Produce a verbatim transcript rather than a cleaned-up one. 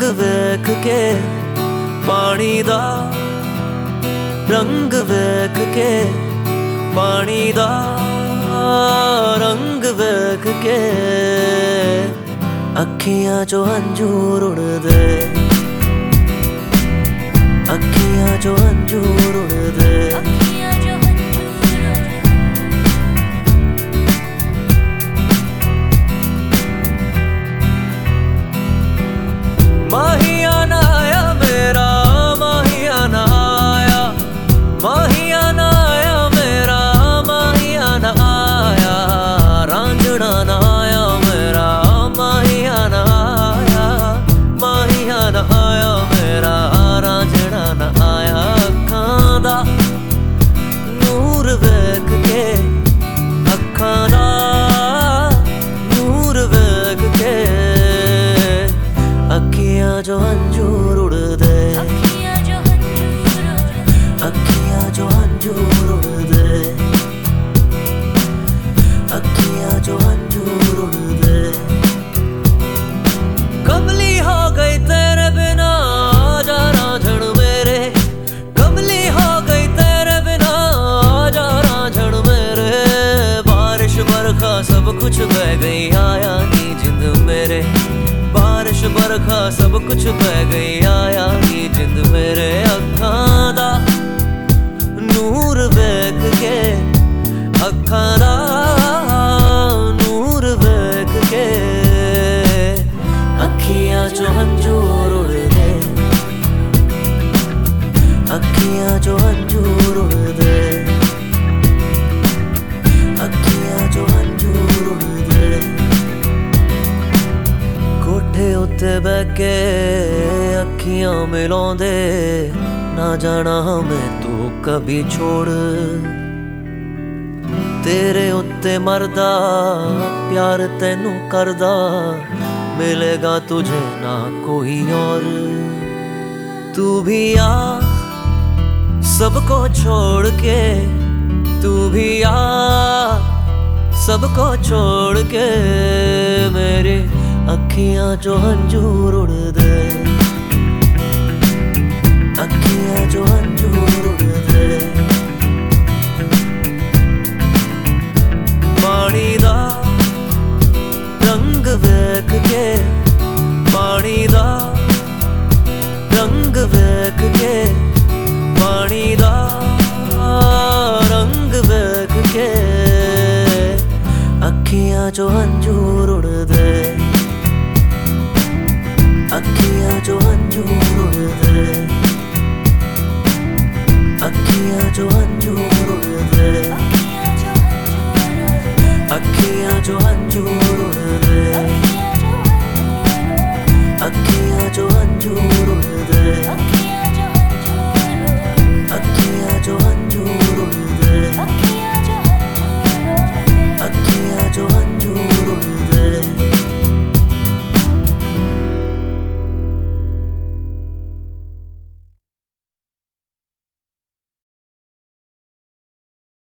वेख के पानी दा, रंग वेख के पानी दा, रंग वेख के अखियां चो अंजूर उड़दे, अखियां चो अंजूर उड़दे। माहिया ना आया मेरा, माहिया ना आया, माहिया ना आया मेरा, माहिया ना आया, रांझना ना आया मेरा, माहिया ना आया, माहिया ना आया मेरा, रांझना ना आया। अखां दा नूर वेख के, अखां दा नूर वेख के अखियां जो अंजूर उड़दे, अखियां जो अंजूर उड़दे, अखियां जो अंजूर उड़दे। कमली हो गई तेरे बिना आजा रांझण मेरे, कमली हो गई तेरे बिना आजा रांझण मेरे। बारिश बरखा सब कुछ बह गई, आया नी जिंद मेरे, बारिश बरखा सब कुछ बह गई, आया नी जिंद मेरे। अखां दा नूर वेख के, अखां दा नूर वेख के अखियां चो अंजूर उड़दे, अखियां चो अंजूर उड़दे, अखियां चो अंजूर उड़दे। कोठे उत्ते बह के अखियां मिलाउंदे, ना जाना मैं तू कभी छोड़। तेरे उत्ते मरदा प्यार तैनू करदा, मिलेगा तुझे ना कोई और। तू भी आ सबको छोड़ के, तू भी आ सबको छोड़ के, मेरे अखियां जो अंजूर उड़दे, अखियां जो अंजूर उड़दे। पानी दा रंग वेख के, पानी दा रंग वेख के, पानी दा रंग वेख के अखियां जो अंजूर उड़दे, अखियां जो अंजूर उड़दे, अखियां जो अंजूर उड़दे, अखियां जो अंजूर उड़दे, अखियां जो अंजूर उड़दे।